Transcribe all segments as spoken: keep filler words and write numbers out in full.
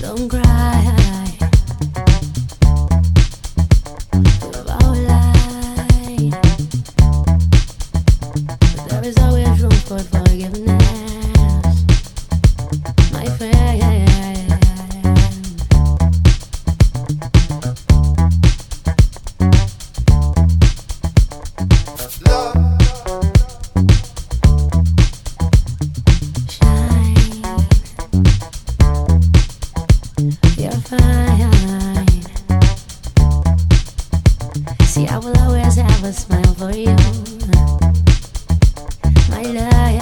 Don't cry. We've all lied, but there is always room for forgiveness, my friend. Love. You're fine. See, I will always have a smile for you, my love.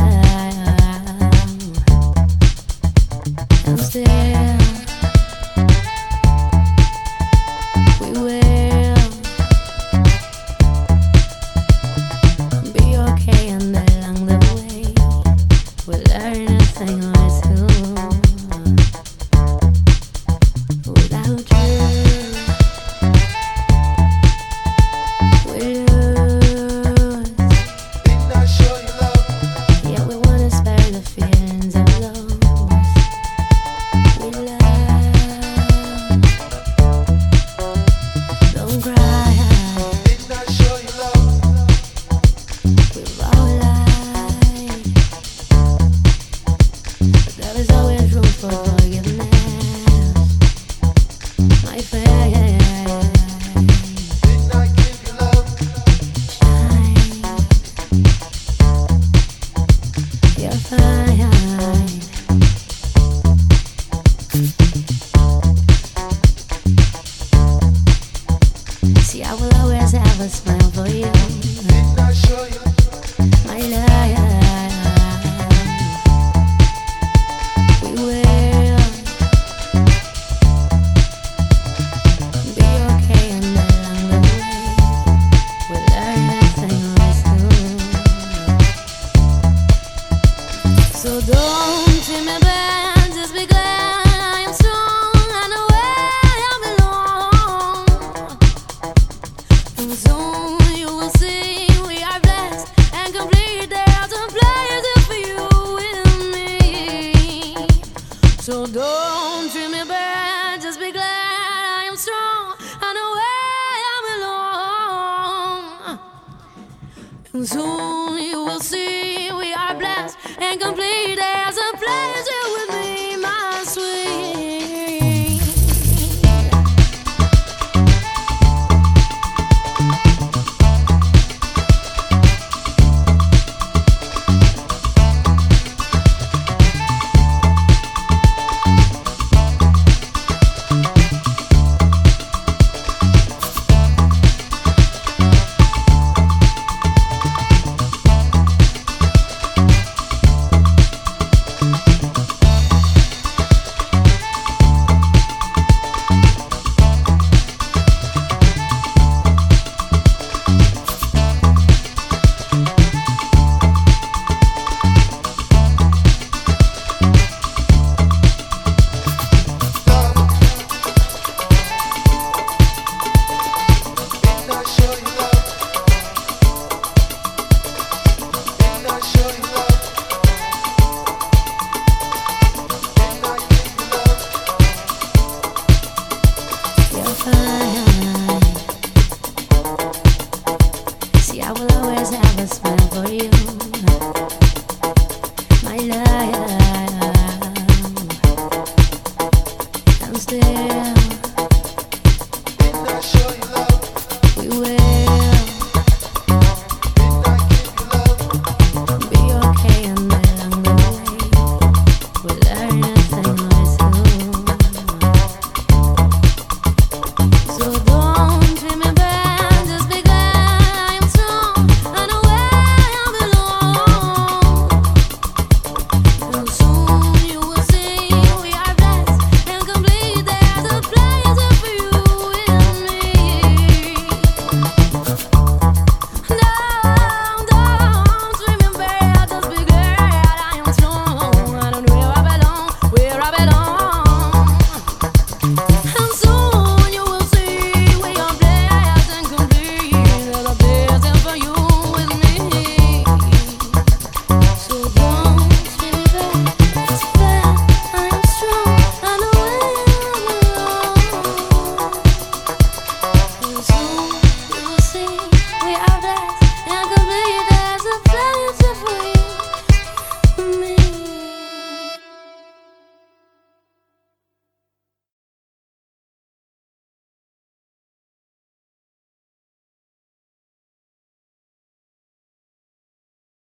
And still, we will be okay, and along the way, we'll learn a thing or two. Without you, we lose. Did not show you love. Yeah, we wanna spare the feelings of loss. We love. Don't cry. Did not show you love. We've all lied, but there is always room for forgiveness, my friend. Did not give you love. You're fine. See, I will always have a smile for you, Did not show you. my love. We will be okay, and along the way, we'll learn a thing or two. So don't treat me bad, just be glad I am strong. I know where I belong. And soon you will see we are blessed and complete. There's a pleasure for you with me. So don't treat me bad, just be glad I am strong. I know where I belong. And soon you will see we are blessed and complete. There's a pleasure with me, my sweet. Did not show you love. Did not show you love. Did not give you love. You're fine. See, I will always have a smile for you, my love. And still,